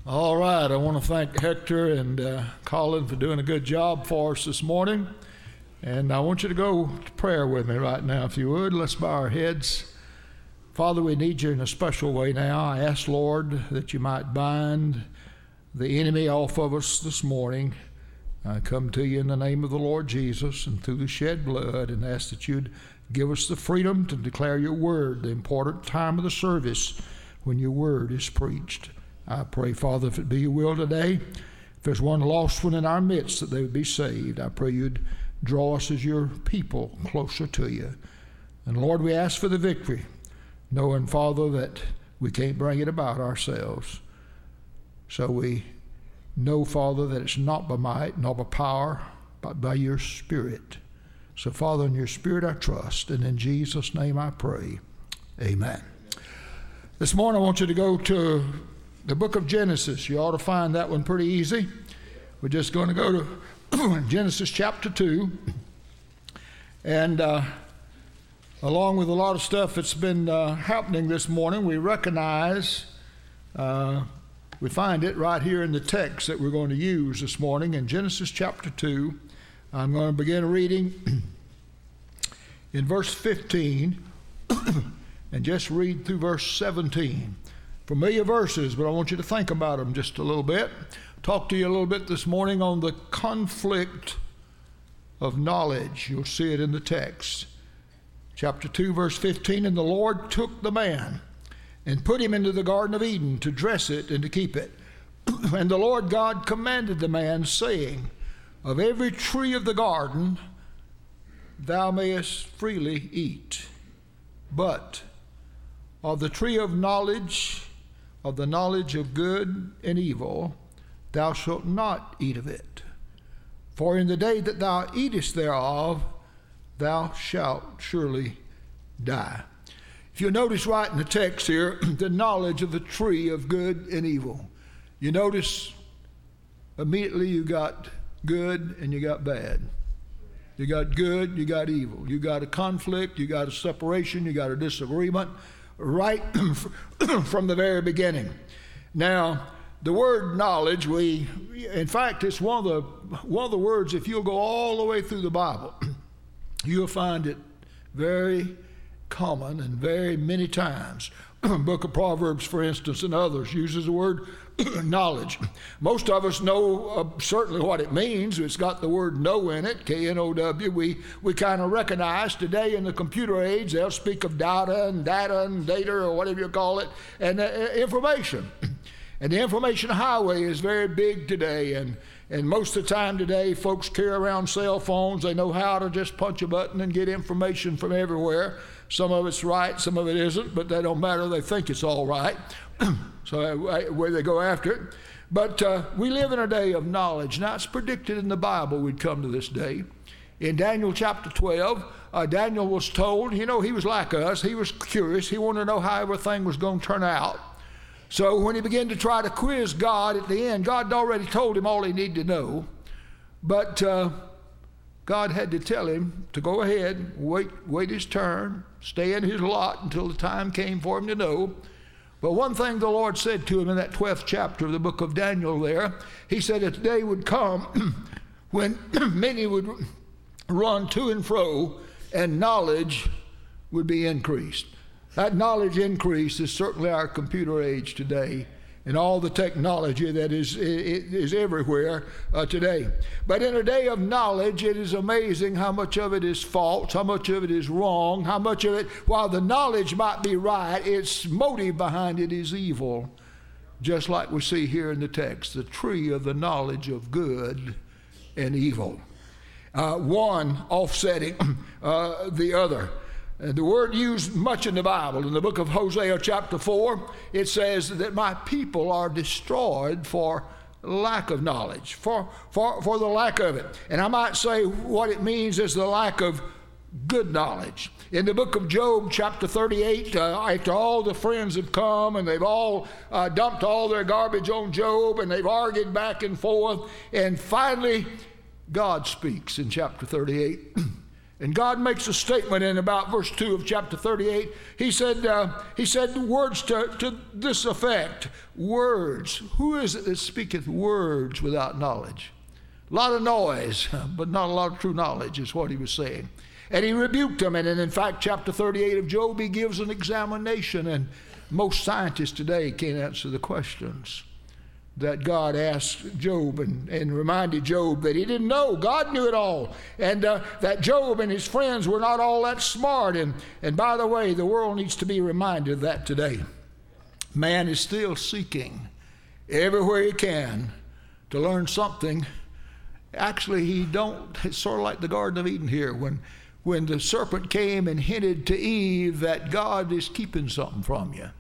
All right, I want to thank Hector and Colin for doing a good job for us this morning. And I want you to go to prayer with me right now, if you would. Let's bow our heads. Father, we need you in a special way now. I ask, Lord, that you might bind the enemy off of us this morning. I come to you in the name of the Lord Jesus and through the shed blood, and ask that you'd give us the freedom to declare your word, the important time of the service when your word is preached. I pray, Father, if it be your will today, if there's one lost one in our midst, that they would be saved. I pray you'd draw us as your people closer to you. And Lord, we ask for the victory, knowing, Father, that we can't bring it about ourselves. So we know, Father, that it's not by might, nor by power, but by your Spirit. So, Father, in your Spirit I trust, and in Jesus' name I pray. Amen. This morning I want you to go to the book of Genesis. You ought to find that one pretty easy. We're just going to go to Genesis chapter 2. And along with a lot of stuff that's been happening this morning, we recognize, we find it right here in the text that we're going to use this morning in Genesis chapter 2. I'm going to begin reading in verse 15 and just read through verse 17. Familiar verses, but I want you to think about them just a little bit. Talk to you a little bit this morning on the conflict of knowledge. You'll see it in the text. Chapter 2, verse 15, and the Lord took the man and put him into the Garden of Eden to dress it and to keep it. And the Lord God commanded the man, saying, of every tree of the garden thou mayest freely eat, but of the tree of knowledge, of the knowledge of good and evil, thou shalt not eat of it. For in the day that thou eatest thereof, thou shalt surely die. If you notice right in the text here, the knowledge of the tree of good and evil. You notice immediately you got good and you got bad. You got good, you got evil. You got a conflict, you got a separation, you got a disagreement, right from the very beginning. Now, the word knowledge, in fact, it's one of the words, if you'll go all the way through the Bible, you'll find it very common and very many times. Book of Proverbs, for instance, and others uses the word knowledge. Most of us know certainly what it means. It's got the word know in it, K-N-O-W. We kind of recognize today in the computer age, they'll speak of data and data or whatever you call it, and information. And the information highway is very big today, and most of the time today, folks carry around cell phones. They know how to just punch a button and get information from everywhere. Some of it's right, some of it isn't, but that don't matter. They think it's all right. So where they go after it. But we live in a day of knowledge. Now, it's predicted in the Bible we'd come to this day. In Daniel chapter 12, Daniel was told, he was like us. He was curious. He wanted to know how everything was going to turn out. So when he began to try to quiz God at the end, God had already told him all he needed to know. But God had to tell him to go ahead, wait his turn, stay in his lot until the time came for him to know. But one thing the Lord said to him in that 12th chapter of the book of Daniel there, he said that the day would come when many would run to and fro and knowledge would be increased. That knowledge increase is certainly our computer age today and all the technology that is everywhere today. But in a day of knowledge, it is amazing how much of it is false, how much of it is wrong, how much of it, while the knowledge might be right, its motive behind it is evil. Just like we see here in the text, the tree of the knowledge of good and evil. One offsetting the other. The word used much in the Bible. In the book of Hosea chapter 4, it says that my people are destroyed for lack of knowledge, for the lack of it. And I might say what it means is the lack of good knowledge. In the book of Job chapter 38, after all the friends have come and they've all dumped all their garbage on Job and they've argued back and forth, and finally God speaks in chapter 38. And God makes a statement in about verse 2 of chapter 38. He said words to this effect. Words. Who is it that speaketh words without knowledge? A lot of noise, but not a lot of true knowledge is what he was saying. And he rebuked them. And in fact, chapter 38 of Job, he gives an examination. And most scientists today can't answer the questions that God asked Job and reminded Job that he didn't know. God knew it all. And that Job and his friends were not all that smart. And by the way, the world needs to be reminded of that today. Man is still seeking everywhere he can to learn something. Actually, it's sort of like the Garden of Eden here when the serpent came and hinted to Eve that God is keeping something from you.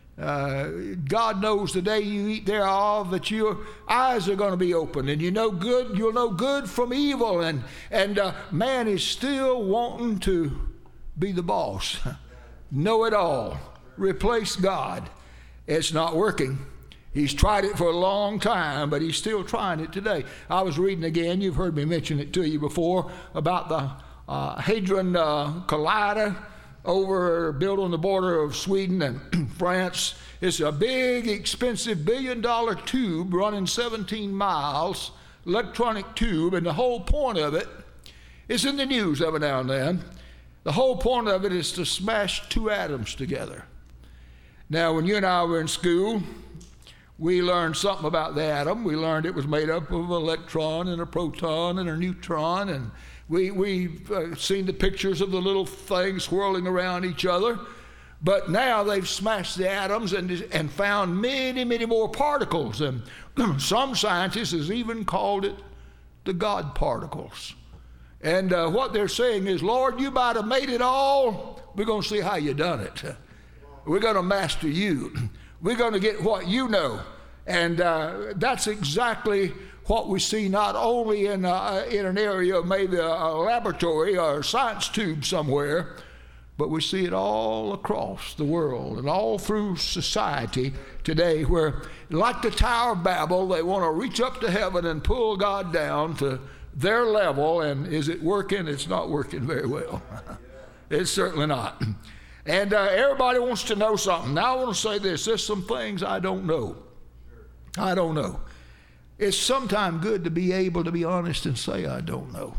God knows the day you eat thereof that your eyes are going to be open and you'll know good from evil. And man is still wanting to be the boss, know it all, replace God. It's not working. He's tried it for a long time, but he's still trying it today. I was reading again, you've heard me mention it to you before, about the Hadron Collider built on the border of Sweden and France. It's a big, expensive $1 billion tube running 17 miles, electronic tube, and the whole point of it is in the news every now and then. The whole point of it is to smash two atoms together. Now, when you and I were in school, we learned something about the atom. We learned it was made up of an electron and a proton and a neutron, and we've seen the pictures of the little things swirling around each other. But now they've smashed the atoms and found many, many more particles. And some scientists has even called it the God particles. And what they're saying is, Lord, you might have made it all. We're going to see how you done it. We're going to master you. We're going to get what you know. And that's exactly what we see not only in an area of maybe a laboratory or a science tube somewhere, but we see it all across the world and all through society today, where, like the Tower of Babel, they want to reach up to heaven and pull God down to their level. And is it working? It's not working very well. It's certainly not. And everybody wants to know something. Now I want to say this. There's some things I don't know. I don't know. It's sometimes good to be able to be honest and say, I don't know.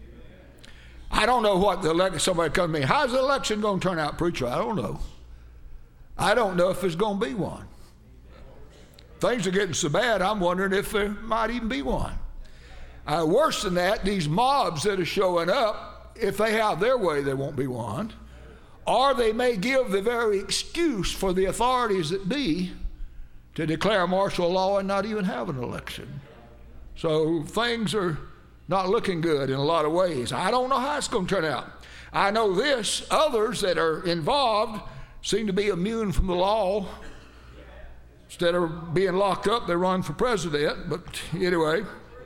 I don't know what the election, somebody come to me, how's the election going to turn out, preacher? I don't know. I don't know if there's going to be one. Things are getting so bad, I'm wondering if there might even be one. Worse than that, these mobs that are showing up, if they have their way, there won't be one. Or they may give the very excuse for the authorities that be to declare martial law and not even have an election. So things are not looking good in a lot of ways. I don't know how it's going to turn out. I know this, others that are involved seem to be immune from the law. Instead of being locked up, they run for president. But anyway,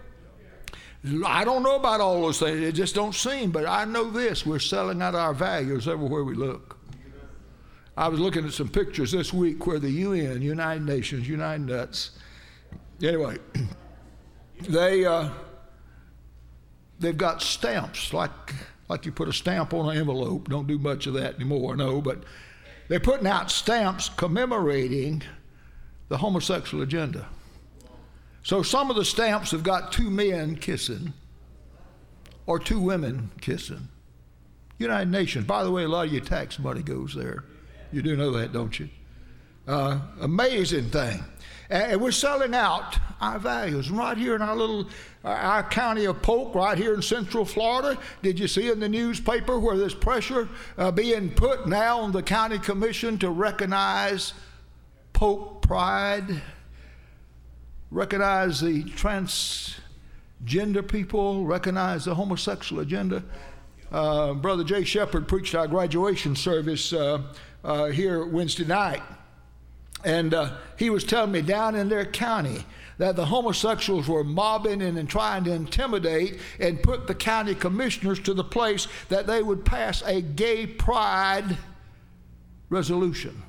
I don't know about all those things. It just don't seem. But I know this, we're selling out our values everywhere we look. I was looking at some pictures this week where the UN, United Nations, United Nuts, anyway, they've got stamps, like you put a stamp on an envelope. Don't do much of that anymore, no, but they're putting out stamps commemorating the homosexual agenda. So some of the stamps have got two men kissing or two women kissing. United Nations, by the way, a lot of your tax money goes there. You do know that, don't you? Amazing thing. And we're selling out our values. Right here in our county of Polk, right here in Central Florida, did you see in the newspaper where there's pressure being put now on the county commission to recognize Polk pride, recognize the transgender people, recognize the homosexual agenda? Brother Jay Shepard preached our graduation service here Wednesday night. And he was telling me down in their county that the homosexuals were mobbing and trying to intimidate and put the county commissioners to the place that they would pass a gay pride resolution.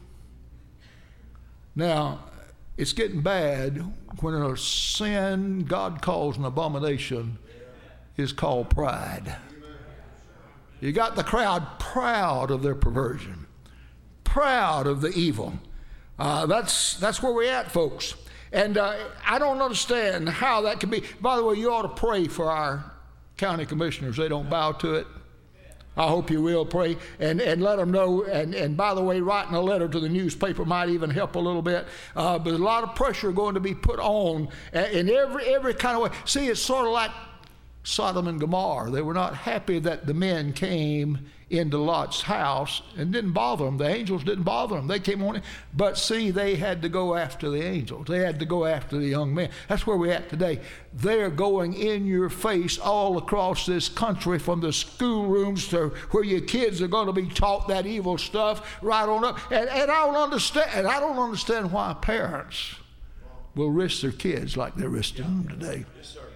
Now, it's getting bad when a sin God calls an abomination is called pride. You got the crowd proud of their perversion, proud of the evil. That's where we're at, folks. And I don't understand how that can be. By the way, you ought to pray for our county commissioners. They don't bow to it. I hope you will pray and let them know. And by the way, writing a letter to the newspaper might even help a little bit. But a lot of pressure going to be put on in every kind of way. See, it's sort of like Sodom and Gomorrah. They were not happy that the men came into Lot's house and didn't bother them. The angels didn't bother them. They came on in. But see, they had to go after the angels. They had to go after the young men. That's where we're at today. They're going in your face all across this country, from the schoolrooms to where your kids are going to be taught that evil stuff right on up. And I don't understand why parents will risk their kids like they're risking them today. Yes, sir.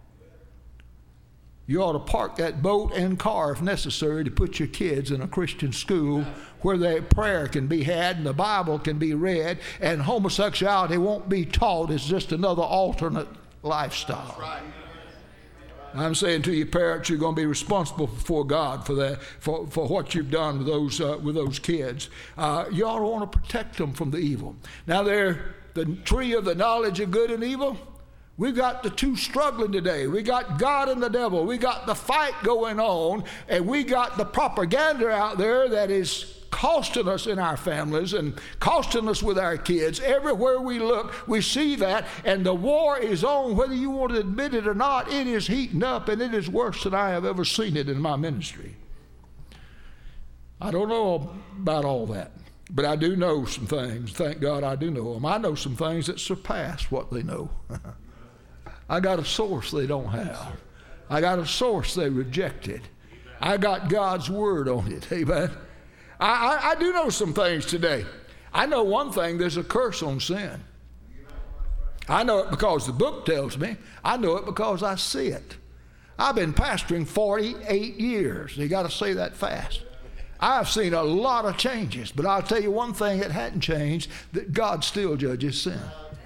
You ought to park that boat and car if necessary to put your kids in a Christian school where their prayer can be had and the Bible can be read and homosexuality won't be taught as just another alternate lifestyle. Right. I'm saying to you, parents, you're going to be responsible before God for that, for what you've done with those kids. You ought to want to protect them from the evil. Now, they're the tree of the knowledge of good and evil. We've got the two struggling today. We got God and the devil. We got the fight going on, and we got the propaganda out there that is costing us in our families and costing us with our kids. Everywhere we look, we see that, and the war is on, whether you want to admit it or not. It is heating up, and it is worse than I have ever seen it in my ministry. I don't know about all that, but I do know some things. Thank God I do know them. I know some things that surpass what they know. I got a source they don't have. I got a source they rejected. I got God's word on it. Amen. I do know some things today. I know one thing, there's a curse on sin. I know it because the book tells me. I know it because I see it. I've been pastoring 48 years. You got to say that fast. I've seen a lot of changes, but I'll tell you one thing that hadn't changed, that God still judges sin.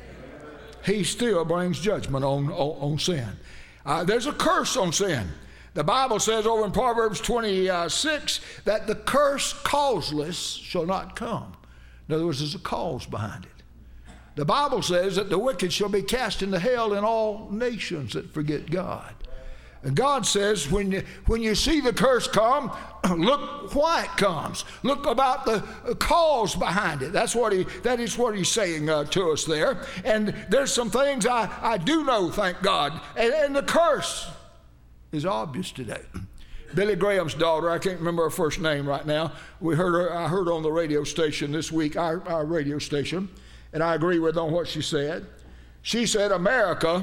He still brings judgment on sin. There's a curse on sin. The Bible says over in Proverbs 26 that the curse causeless shall not come. In other words, there's a cause behind it. The Bible says that the wicked shall be cast into hell in all nations that forget God. And God says when you see the curse come, look why it comes. Look about the cause behind it. That is what he's saying to us there. And there's some things I do know, thank God. And the curse is obvious today. Billy Graham's daughter, I can't remember her first name right now. I heard her on the radio station this week, our radio station, and I agree with on what she said. She said America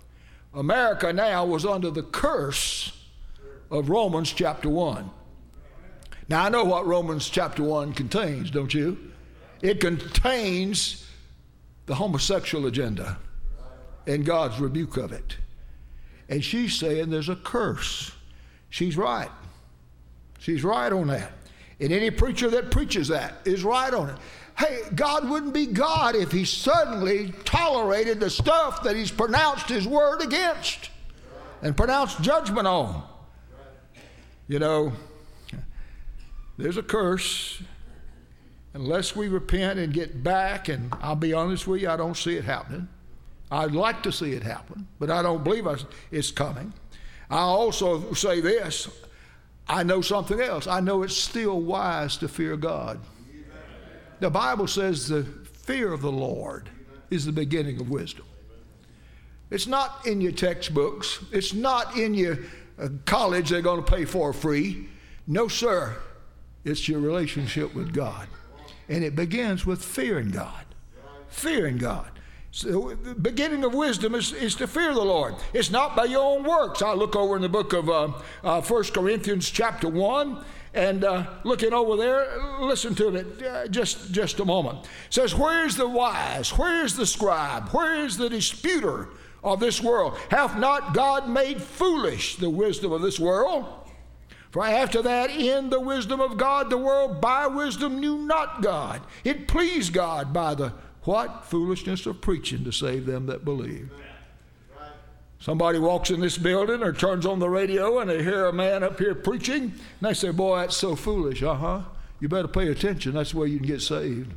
now was under the curse of Romans chapter 1. Now, I know what Romans chapter 1 contains, don't you? It contains the homosexual agenda and God's rebuke of it. And she's saying there's a curse. She's right. She's right on that. And any preacher that preaches that is right on it. Hey, God wouldn't be God if he suddenly tolerated the stuff that he's pronounced his word against and pronounced judgment on. You know, there's a curse. Unless we repent and get back, and I'll be honest with you, I don't see it happening. I'd like to see it happen, but I don't believe it's coming. I'll also say this. I know something else. I know it's still wise to fear God. The Bible says the fear of the Lord is the beginning of wisdom. It's not in your textbooks. It's not in your college they're going to pay for free. No, sir. It's your relationship with God. And it begins with fearing God. Fearing God. So the beginning of wisdom is to fear the Lord. It's not by your own works. I look over in the book of 1 Corinthians chapter 1. And looking over there, listen to it just a moment. It says, where is the wise? Where is the scribe? Where is the disputer of this world? Hath not God made foolish the wisdom of this world? For after that, in the wisdom of God, the world by wisdom knew not God. It pleased God by the what? Foolishness of preaching to save them that believe. Somebody walks in this building or turns on the radio and they hear a man up here preaching, and they say, boy, that's so foolish. You better pay attention. That's the way you can get saved.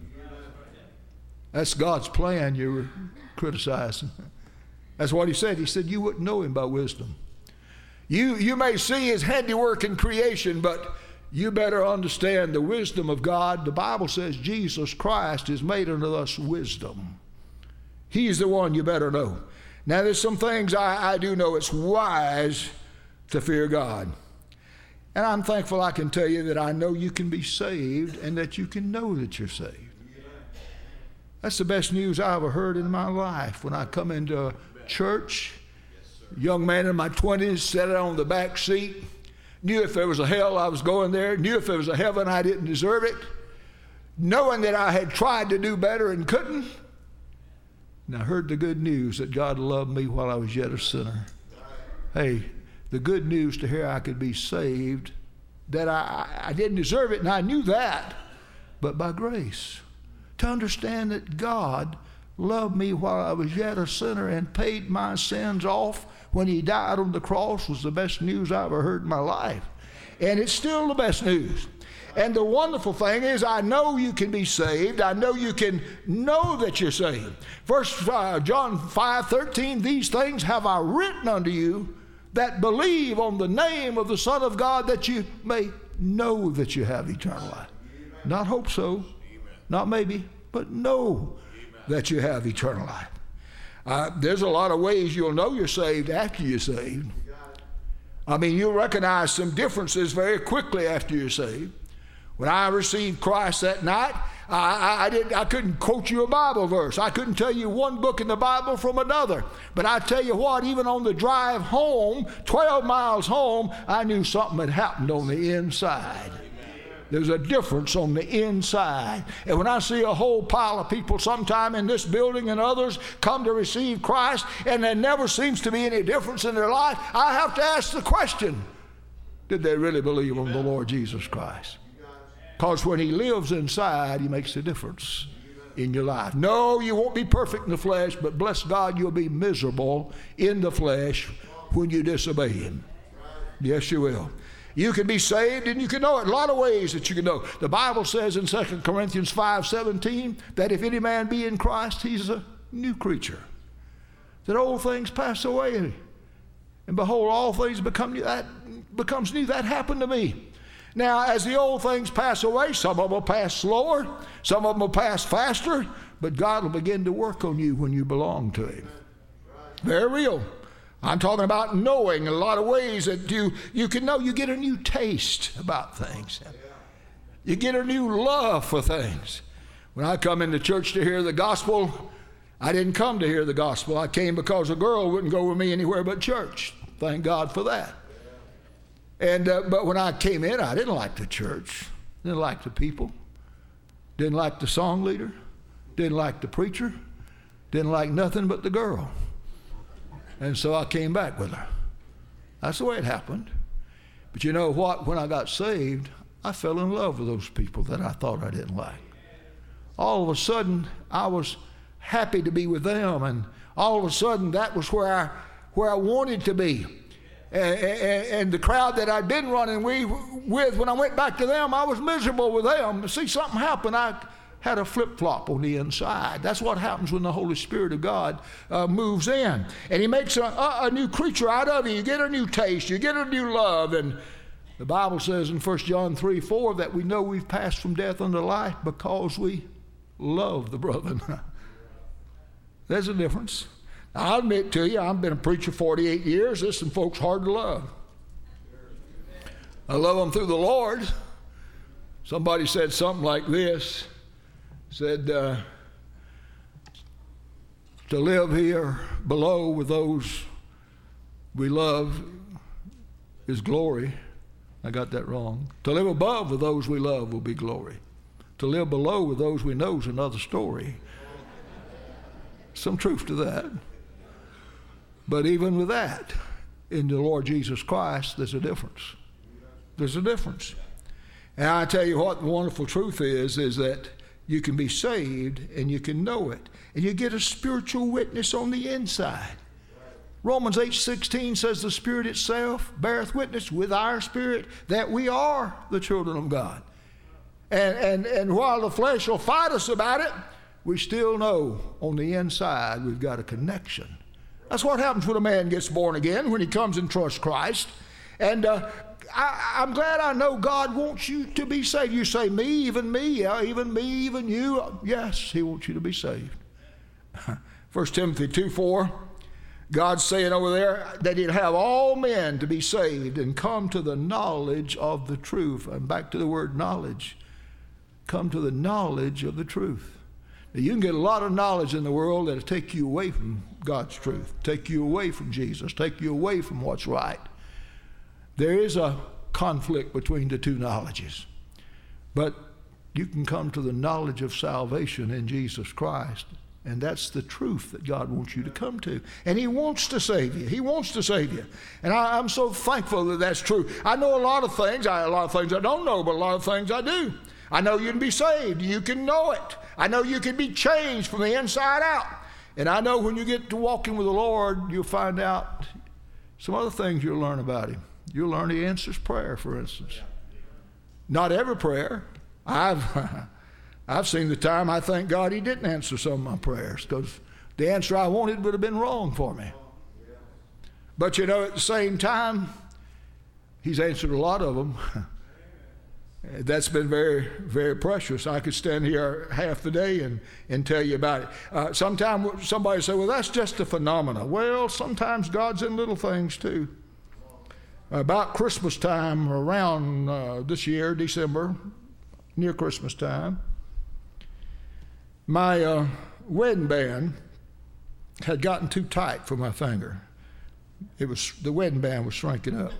That's God's plan you were criticizing. That's what he said. He said you wouldn't know him by wisdom. You may see his handiwork in creation, but you better understand the wisdom of God. The Bible says Jesus Christ is made unto us wisdom. He's the one you better know. Now, there's some things I do know. It's wise to fear God. And I'm thankful I can tell you that I know you can be saved and that you can know that you're saved. That's the best news I ever heard in my life. When I come into church, a young man in my 20s sat on the back seat, knew if there was a hell I was going there, knew if there was a heaven I didn't deserve it, knowing that I had tried to do better and couldn't. And I heard the good news that God loved me while I was yet a sinner. Hey, the good news to hear I could be saved, that I didn't deserve it, and I knew that, but by grace. To understand that God loved me while I was yet a sinner and paid my sins off when he died on the cross was the best news I ever heard in my life. And it's still the best news. And the wonderful thing is, I know you can be saved. I know you can know that you're saved. John 5:13, these things have I written unto you that believe on the name of the Son of God, that you may know that you have eternal life. Not hope so, not maybe, but know that you have eternal life. There's a lot of ways you'll know you're saved after you're saved. I mean, you'll recognize some differences very quickly after you're saved. When I received Christ that night, I couldn't quote you a Bible verse. I couldn't tell you one book in the Bible from another. But I tell you what, even on the drive home, 12 miles home, I knew something had happened on the inside. There's a difference on the inside. And when I see a whole pile of people sometime in this building and others come to receive Christ, and there never seems to be any difference in their life, I have to ask the question, did they really believe on the Lord Jesus Christ? Because when he lives inside, he makes a difference in your life. No, you won't be perfect in the flesh, but bless God, you'll be miserable in the flesh when you disobey him. Yes, you will. You can be saved and you can know it. A lot of ways that you can know. The Bible says in 2 Corinthians 5:17 that if any man be in Christ, he's a new creature. That old things pass away, and behold, all things become new. That becomes new. That happened to me. Now, as the old things pass away, some of them will pass slower, some of them will pass faster, but God will begin to work on you when you belong to him. Very real. I'm talking about knowing in a lot of ways that you can know. You get a new taste about things. You get a new love for things. When I come into church to hear the gospel, I didn't come to hear the gospel. I came because a girl wouldn't go with me anywhere but church. Thank God for that. And but when I came in, I didn't like the church, didn't like the people, didn't like the song leader, didn't like the preacher, didn't like nothing but the girl. And so I came back with her. That's the way it happened. But you know what? When I got saved, I fell in love with those people that I thought I didn't like. All of a sudden, I was happy to be with them, and all of a sudden, that was where I wanted to be. And the crowd that I'd been running with, when I went back to them, I was miserable with them. See, something happened. I had a flip-flop on the inside. That's what happens when the Holy Spirit of God moves in. And he makes a new creature out of you. You get a new taste. You get a new love. And the Bible says in 1 John 3:4 that we know we've passed from death unto life because we love the brethren. There's a difference. I'll admit to you, I've been a preacher 48 years. There's some folks hard to love. I love them through the Lord. Somebody said something like this. Said, to live here below with those we love is glory. I got that wrong. To live above with those we love will be glory. To live below with those we know is another story. Some truth to that. But even with that, in the Lord Jesus Christ, there's a difference. There's a difference. And I tell you what the wonderful truth is that you can be saved and you can know it. And you get a spiritual witness on the inside. Romans 8:16 says the Spirit itself beareth witness with our spirit that we are the children of God. And while the flesh will fight us about it, we still know on the inside we've got a connection. That's what happens when a man gets born again, when he comes and trusts Christ. And I'm glad I know God wants you to be saved. You say, me, even me, yeah, even me, even you. Yes, he wants you to be saved. 1 Timothy 2:4, God's saying over there that he'd have all men to be saved and come to the knowledge of the truth. And back to the word knowledge. Come to the knowledge of the truth. Now, you can get a lot of knowledge in the world that'll take you away from God's truth, take you away from Jesus, take you away from what's right. There is a conflict between the two knowledges. But you can come to the knowledge of salvation in Jesus Christ. And that's the truth that God wants you to come to. And he wants to save you. He wants to save you. And I'm so thankful that that's true. I know a lot of things. A lot of things I don't know, but a lot of things I do. I know you can be saved. You can know it. I know you can be changed from the inside out. And I know when you get to walking with the Lord, you'll find out some other things you'll learn about him. You'll learn he answers prayer, for instance. Not every prayer. I've seen the time I thank God he didn't answer some of my prayers because the answer I wanted would have been wrong for me. But you know, at the same time, he's answered a lot of them. That's been very, very precious. I could stand here half the day and tell you about it. Sometimes somebody say, well, that's just a phenomena. Well, sometimes God's in little things too. About Christmas time, around this year, December, near Christmas time, my wedding band had gotten too tight for my finger. The wedding band was shrinking up.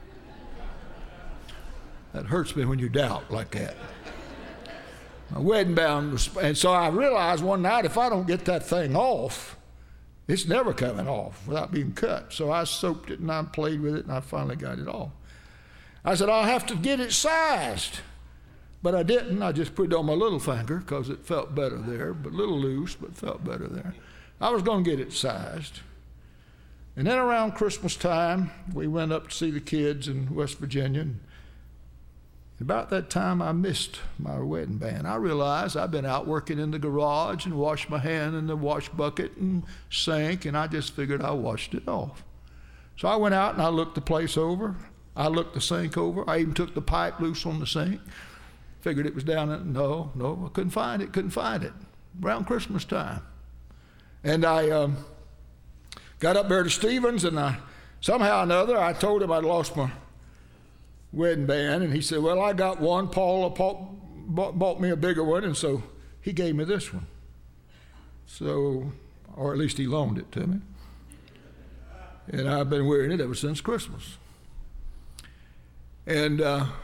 That hurts me when you doubt like that. My wedding band was, and so I realized one night if I don't get that thing off, it's never coming off without being cut. So I soaped it and I played with it and I finally got it off. I said, I'll have to get it sized. But I didn't. I just put it on my little finger because it felt better there, but a little loose, but felt better there. I was going to get it sized. And then around Christmas time, we went up to see the kids in West Virginia. And about that time, I missed my wedding band. I realized I'd been out working in the garage and washed my hand in the wash bucket and sink, and I just figured I washed it off. So I went out and I looked the place over. I looked the sink over. I even took the pipe loose on the sink. Figured it was down there. No, I couldn't find it. Around Christmas time. And I got up there to Stevens, and somehow or another, I told him I'd lost my wedding band, and he said, well, I got one. Paul bought me a bigger one, and so he gave me this one. So, or at least he loaned it to me. And I've been wearing it ever since Christmas. And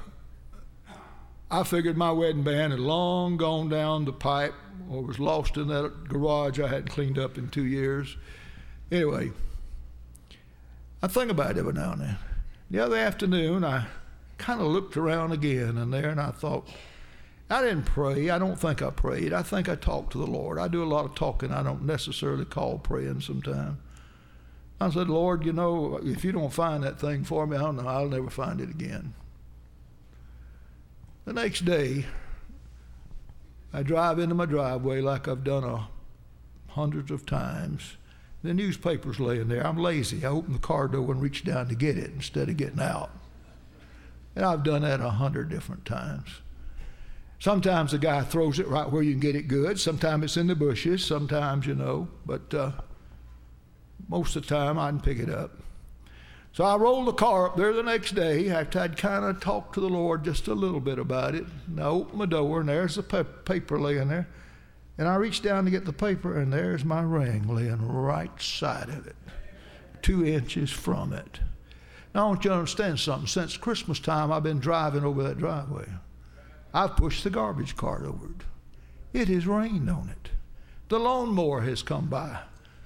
I figured my wedding band had long gone down the pipe or was lost in that garage I hadn't cleaned up in 2 years. Anyway, I think about it every now and then. The other afternoon, I kind of looked around again and I thought, I didn't pray. I don't think I prayed. I think I talked to the Lord. I do a lot of talking I don't necessarily call praying sometimes. I said, Lord, you know, if you don't find that thing for me, I don't know, I'll never find it again. The next day, I drive into my driveway like I've done hundreds of times. The newspaper's laying there. I'm lazy. I open the car door and reach down to get it instead of getting out. And I've done that 100 different times. Sometimes the guy throws it right where you can get it good. Sometimes it's in the bushes. Sometimes, you know. But most of the time, I can pick it up. So I rolled the car up there the next day after I'd kind of talked to the Lord just a little bit about it. And I opened my door, and there's the paper laying there. And I reached down to get the paper, and there's my ring laying right side of it, 2 inches from it. Now, I want you to understand something. Since Christmas time, I've been driving over that driveway. I've pushed the garbage cart over it. It has rained on it. The lawnmower has come by.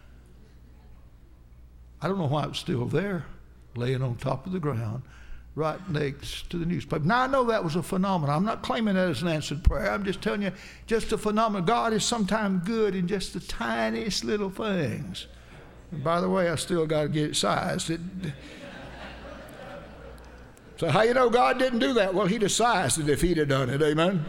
I don't know why it's still there, laying on top of the ground, right next to the newspaper. Now, I know that was a phenomenon. I'm not claiming that as an answered prayer. I'm just telling you, just a phenomenon. God is sometimes good in just the tiniest little things. And by the way, I still got to get it sized. So how you know God didn't do that? Well, he'd have sized it if he'd have done it. Amen?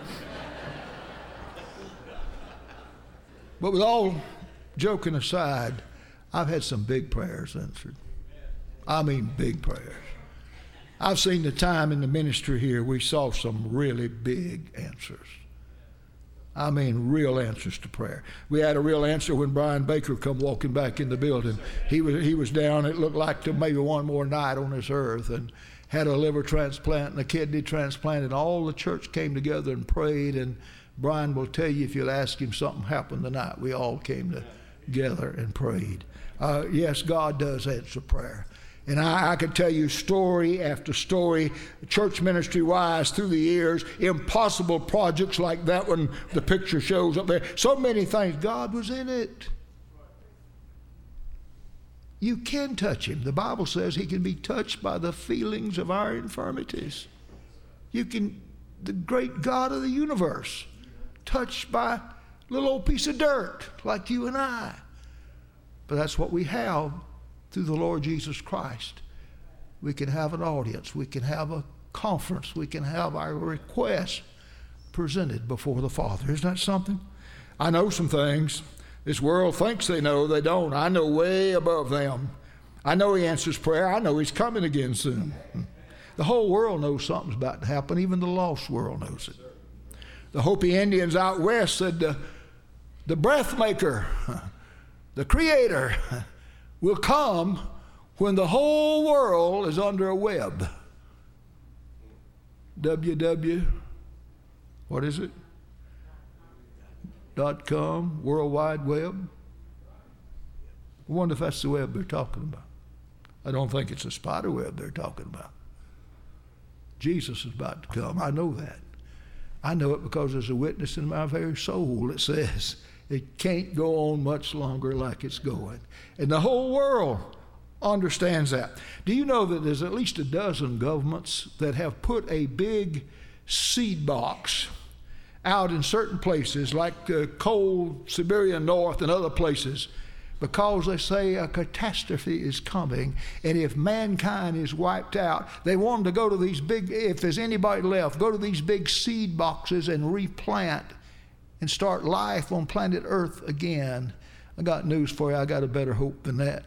But with all joking aside, I've had some big prayers answered. I mean big prayers. I've seen the time in the ministry here we saw some really big answers. I mean real answers to prayer. We had a real answer when Brian Baker come walking back in the building. He was down, it looked like to maybe one more night on this earth, and had a liver transplant and a kidney transplant, and all the church came together and prayed. And Brian will tell you, if you'll ask him, something happened the night we all came together and prayed. Yes, God does answer prayer. And I could tell you story after story, church ministry-wise, through the years, impossible projects like that one the picture shows up there. So many things. God was in it. You can touch him. The Bible says he can be touched by the feelings of our infirmities. You can, the great God of the universe, touched by a little old piece of dirt like you and I. But that's what we have through the Lord Jesus Christ. We can have an audience. We can have a conference. We can have our requests presented before the Father. Isn't that something? I know some things. This world thinks they know. They don't. I know way above them. I know he answers prayer. I know he's coming again soon. The whole world knows something's about to happen. Even the lost world knows it. The Hopi Indians out west said the breath maker, the creator, will come when the whole world is under a web. What is it? .com, World Wide Web. I wonder if that's the web they're talking about. I don't think it's a spider web they're talking about. Jesus is about to come. I know that. I know it because there's a witness in my very soul that says it can't go on much longer like it's going. And the whole world understands that. Do you know that there's at least a dozen governments that have put a big seed box out in certain places like cold Siberian North and other places, because they say a catastrophe is coming, and if mankind is wiped out, they want them to go to these big, if there's anybody left, go to these big seed boxes and replant and start life on planet Earth again. I got news for you. I got a better hope than that.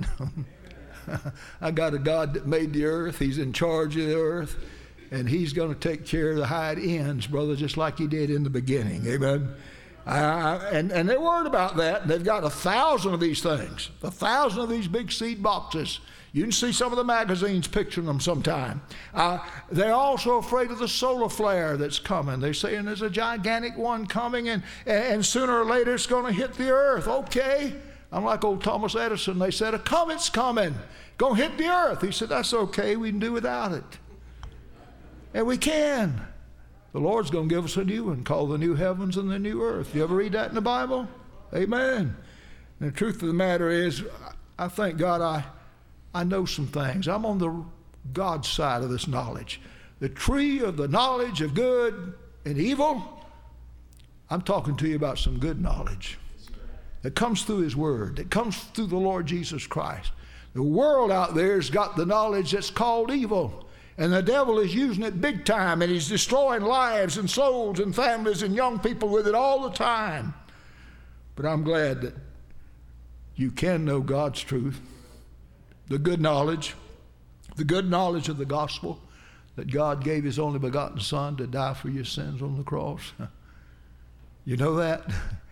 I got a God that made the earth. He's in charge of the earth, and he's going to take care of the how it ends, brother, just like he did in the beginning. Amen. And they're worried about that. They've got 1,000 of these things, 1,000 of these big seed boxes. You can see some of the magazines picturing them sometime. They're also afraid of the solar flare that's coming. They're saying there's a gigantic one coming, and sooner or later it's going to hit the earth. Okay. I'm like old Thomas Edison. They said, a comet's coming, going to hit the earth. He said, that's okay. We can do without it. And we can. The Lord's going to give us a new one called the new heavens and the new earth. You ever read that in the Bible? Amen. And the truth of the matter is, I thank God I know some things. I'm on the God side of this knowledge. The tree of the knowledge of good and evil, I'm talking to you about some good knowledge that comes through his word, that comes through the Lord Jesus Christ. The world out there has got the knowledge that's called evil. And the devil is using it big time, and he's destroying lives and souls and families and young people with it all the time. But I'm glad that you can know God's truth, the good knowledge of the gospel, that God gave his only begotten Son to die for your sins on the cross. You know that?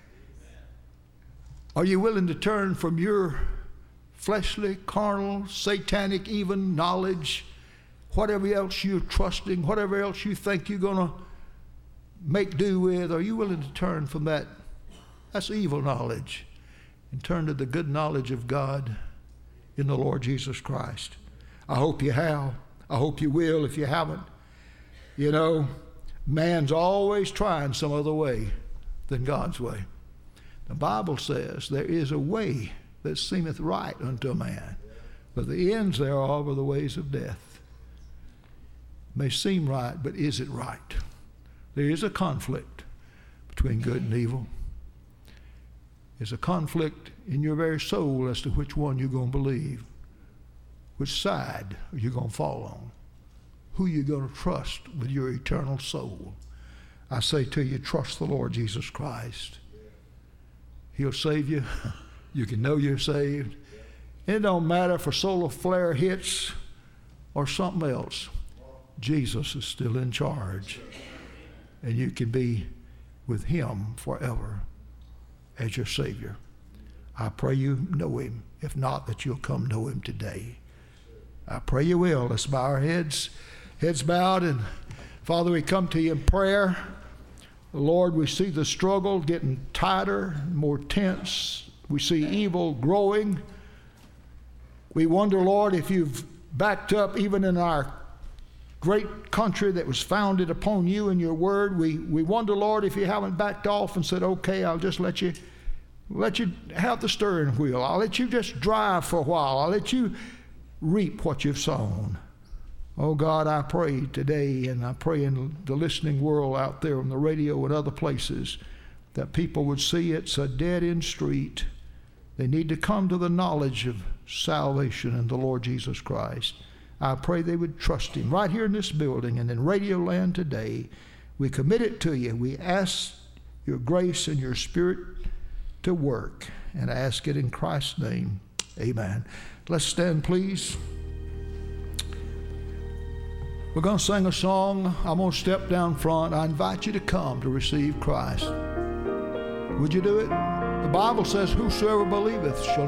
Are you willing to turn from your fleshly, carnal, satanic, even knowledge, whatever else you're trusting, whatever else you think you're going to make do with, are you willing to turn from that? That's evil knowledge, and turn to the good knowledge of God in the Lord Jesus Christ. I hope you have. I hope you will if you haven't. You know, man's always trying some other way than God's way. The Bible says there is a way that seemeth right unto a man, but the ends thereof are the ways of death. May seem right, but is it right? There is a conflict between good and evil. is a conflict in your very soul as to which one you're going to believe. Which side are you going to fall on? Who are you going to trust with your eternal soul? I say to you, trust the Lord Jesus Christ. He'll save you. You can know you're saved. It don't matter if a solar flare hits or something else. Jesus is still in charge. And you can be with him forever as your Savior. I pray you know him. If not, that you'll come know him today. I pray you will. Let's bow our heads bowed. And Father, we come to you in prayer. Lord, we see the struggle getting tighter, more tense. We see evil growing. We wonder, Lord, if you've backed up even in our great country that was founded upon you and your word. We wonder, Lord, if you haven't backed off and said, okay, I'll just let you have the steering wheel. I'll let you just drive for a while. I'll let you reap what you've sown. Oh God, I pray today, and I pray in the listening world out there on the radio and other places, that people would see it's a dead-end street. They need to come to the knowledge of salvation in the Lord Jesus Christ. I pray they would trust him right here in this building and in Radio Land today. We commit it to you. We ask your grace and your Spirit to work, and I ask it in Christ's name. Amen. Let's stand, please. We're going to sing a song. I'm going to step down front. I invite you to come to receive Christ. Would you do it? The Bible says, whosoever believeth shall